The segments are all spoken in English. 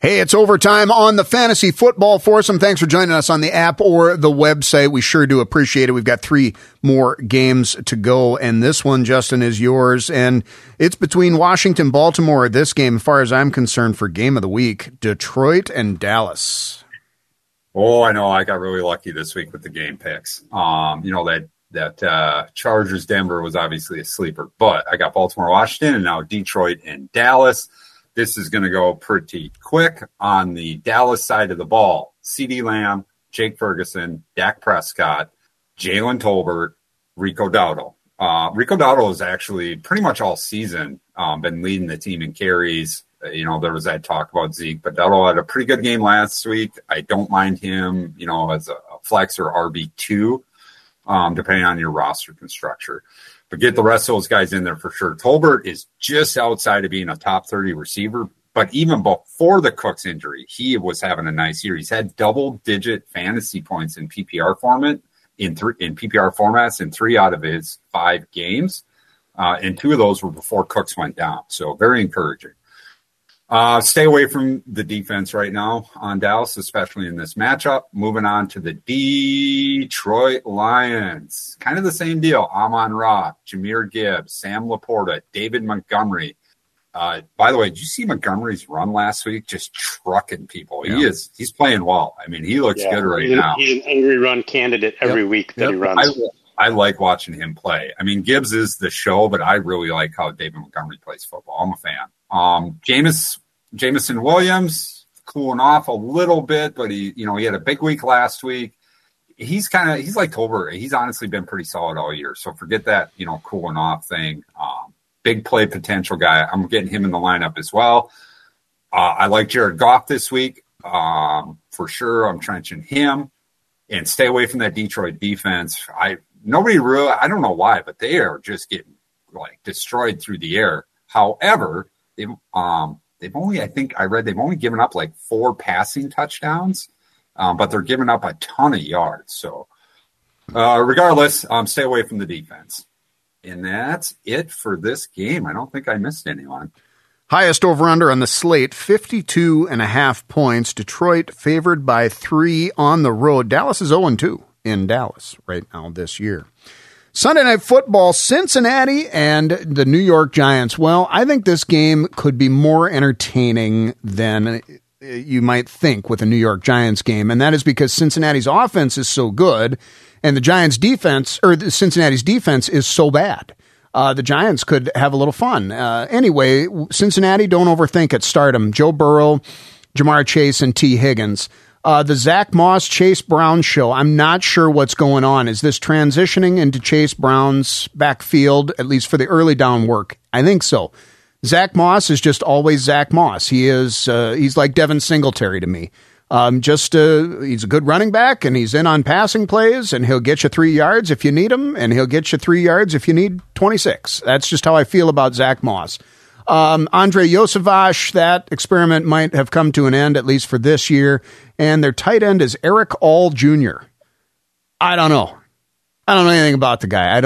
Hey, it's overtime on the Fantasy Football Foursome. Thanks for joining us on the app or the website. We sure do appreciate it. We've got 3 more games to go, and this one, Justin, is yours. And it's between Washington, Baltimore. This game, as far as I'm concerned, for game of the week, Detroit and Dallas. Oh, I know. I got really lucky this week with the game picks. That Chargers Denver was obviously a sleeper, but I got Baltimore, Washington, and now Detroit and Dallas. This is going to go pretty quick on the Dallas side of the ball. CeeDee Lamb, Jake Ferguson, Dak Prescott, Jalen Tolbert, Rico Dowdle. Rico Dowdle has actually pretty much all season been leading the team in carries. There was that talk about Zeke, but Dowdle had a pretty good game last week. I don't mind him, as a flex or RB2, depending on your roster construction. But get the rest of those guys in there for sure. Tolbert is just outside of being a top 30 receiver. But even before the Cooks injury, he was having a nice year. He's had double-digit fantasy points in PPR format in PPR formats in 3 out of his 5 games. And 2 of those were before Cooks went down. So very encouraging. Stay away from the defense right now on Dallas, especially in this matchup. Moving on to the Detroit Lions. Kind of the same deal. Amon-Ra, Jahmyr Gibbs, Sam Laporta, David Montgomery. By the way, did you see Montgomery's run last week? Just trucking people. Yeah. He's playing well. I mean, he looks good right now. He's an angry run candidate every week that he runs. I like watching him play. I mean, Gibbs is the show, but I really like how David Montgomery plays football. I'm a fan. Jameson Williams cooling off a little bit, but he had a big week last week. He's like Tolbert. He's honestly been pretty solid all year. So forget that, cooling off thing. Big play potential guy. I'm getting him in the lineup as well. I like Jared Goff this week. For sure. I'm trenching him and stay away from that Detroit defense. I don't know why, but they are just getting destroyed through the air. However, they've only, I think I read they've only given up 4 passing touchdowns, but they're giving up a ton of yards. So regardless, stay away from the defense. And that's it for this game. I don't think I missed anyone. Highest over-under on the slate, 52.5 points. Detroit favored by 3 on the road. Dallas is 0-2 in Dallas right now this year. Sunday Night Football, Cincinnati and the New York Giants. Well, I think this game could be more entertaining than you might think with a New York Giants game, and that is because Cincinnati's offense is so good, and the Giants' defense, or Cincinnati's defense, is so bad. The Giants could have a little fun. Anyway, Cincinnati, don't overthink it. Start them. Joe Burrow, Jamar Chase, and T. Higgins. The Zach Moss, Chase Brown show. I'm not sure what's going on. Is this transitioning into Chase Brown's backfield, at least for the early down work? I think so. Zach Moss is just always Zach Moss. He's like Devin Singletary to me. He's a good running back, and he's in on passing plays, and he'll get you 3 yards if you need him, and he'll get you 3 yards if you need 26. That's just how I feel about Zach Moss. Andre Yosevich, that experiment might have come to an end, at least for this year. And their tight end is Eric All Jr. I don't know anything about the guy.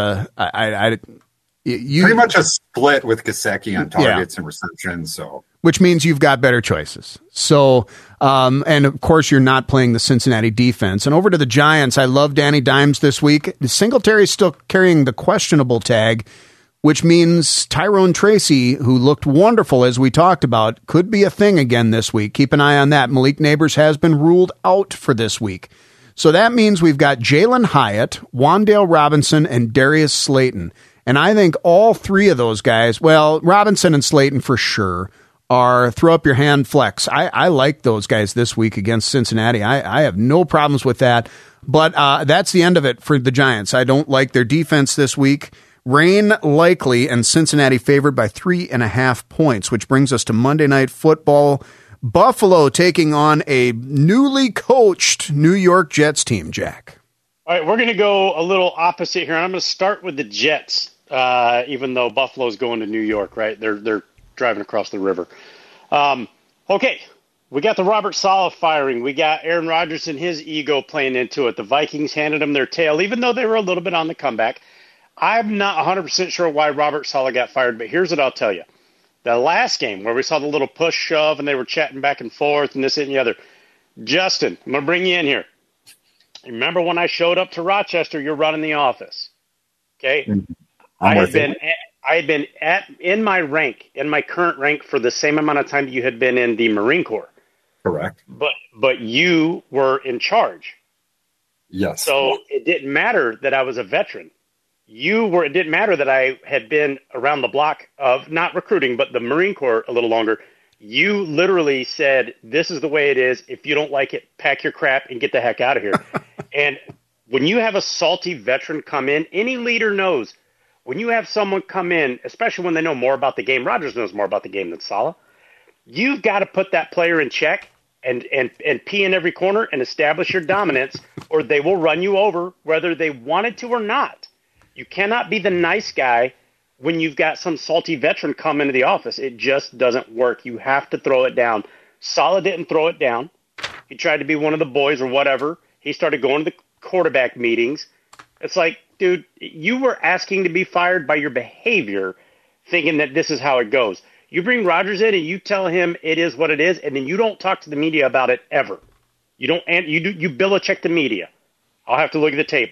Pretty much a split with Gesicki on targets and receptions. So, which means you've got better choices. So, and of course you're not playing the Cincinnati defense. And over to the Giants, I love Danny Dimes this week. Singletary's still carrying the questionable tag, which means Tyrone Tracy, who looked wonderful as we talked about, could be a thing again this week. Keep an eye on that. Malik Neighbors has been ruled out for this week. So that means we've got Jalen Hyatt, Wan'Dale Robinson, and Darius Slayton. And I think all 3 of those guys, well, Robinson and Slayton for sure, are throw up your hand flex. I like those guys this week against Cincinnati. I have no problems with that. But that's the end of it for the Giants. I don't like their defense this week. Rain likely, and Cincinnati favored by 3.5 points, which brings us to Monday Night Football. Buffalo taking on a newly coached New York Jets team, Jack. All right, we're going to go a little opposite here, and I'm going to start with the Jets, even though Buffalo's going to New York, right? They're driving across the river. Okay, we got the Robert Saleh firing. We got Aaron Rodgers and his ego playing into it. The Vikings handed them their tail, even though they were a little bit on the comeback. I'm not 100% sure why Robert Saleh got fired, but here's what I'll tell you. The last game where we saw the little push shove and they were chatting back and forth and this and the other. Justin, I'm going to bring you in here. Remember when I showed up to Rochester, you're running the office. Okay? I had been in my current rank for the same amount of time that you had been in the Marine Corps. Correct. But you were in charge. Yes. So it didn't matter that I was a veteran. It didn't matter that I had been around the block of not recruiting, but the Marine Corps a little longer. You literally said, this is the way it is. If you don't like it, pack your crap and get the heck out of here. And when you have a salty veteran come in, any leader knows when you have someone come in, especially when they know more about the game, Rodgers knows more about the game than Saleh, you've got to put that player in check and pee in every corner and establish your dominance, or they will run you over whether they wanted to or not. You cannot be the nice guy when you've got some salty veteran come into the office. It just doesn't work. You have to throw it down. Saleh didn't throw it down. He tried to be one of the boys or whatever. He started going to the quarterback meetings. It's like, dude, you were asking to be fired by your behavior, thinking that this is how it goes. You bring Rodgers in and you tell him it is what it is, and then you don't talk to the media about it ever. You Belichick the media. I'll have to look at the tape.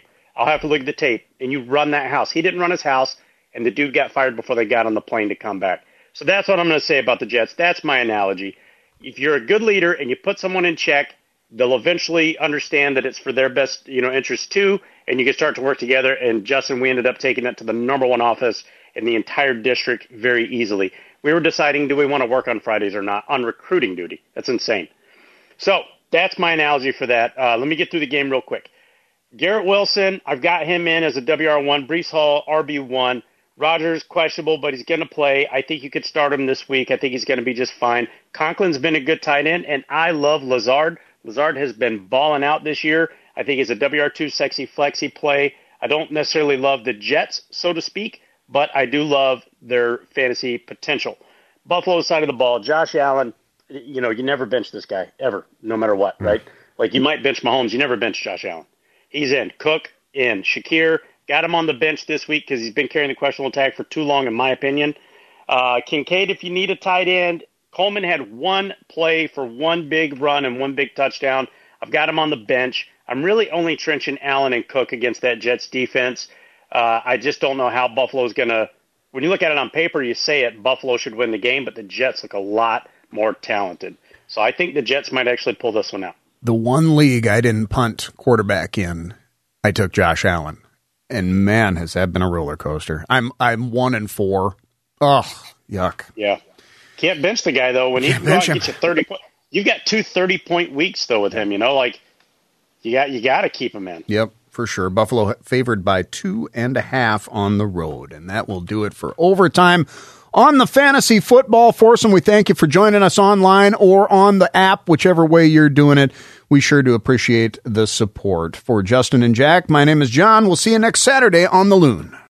And you run that house. He didn't run his house, and the dude got fired before they got on the plane to come back. So that's what I'm going to say about the Jets. That's my analogy. If you're a good leader and you put someone in check, they'll eventually understand that it's for their best, interest too, and you can start to work together. And Justin, we ended up taking it to the number one office in the entire district very easily. We were deciding, do we want to work on Fridays or not on recruiting duty? That's insane. So that's my analogy for that. Let me get through the game real quick. Garrett Wilson, I've got him in as a WR1. Breece Hall, RB1. Rodgers, questionable, but he's going to play. I think you could start him this week. I think he's going to be just fine. Conklin's been a good tight end, and I love Lazard. Lazard has been balling out this year. I think he's a WR2 sexy flexy play. I don't necessarily love the Jets, so to speak, but I do love their fantasy potential. Buffalo side of the ball, Josh Allen, you never bench this guy, ever, no matter what, right? Like you might bench Mahomes, you never bench Josh Allen. He's in. Cook in. Shakir, got him on the bench this week because he's been carrying the questionable tag for too long, in my opinion. Kincaid, if you need a tight end. Coleman had one play for one big run and one big touchdown. I've got him on the bench. I'm really only trenching Allen and Cook against that Jets defense. I just don't know how Buffalo's going to – when you look at it on paper, you say it, Buffalo should win the game, but the Jets look a lot more talented. So I think the Jets might actually pull this one out. The one league I didn't punt quarterback in, I took Josh Allen. And man, has that been a roller coaster. I'm 1-4. Oh, yuck. Yeah. Can't bench the guy, though. When he gets you 30 points. You've got 2 30-point weeks, though, with him, you got to keep him in. Yep, for sure. Buffalo favored by 2.5 on the road, and that will do it for overtime on the Fantasy Football Foursome. We thank you for joining us online or on the app, whichever way you're doing it. We sure do appreciate the support. For Justin and Jack, my name is John. We'll see you next Saturday on The Loon.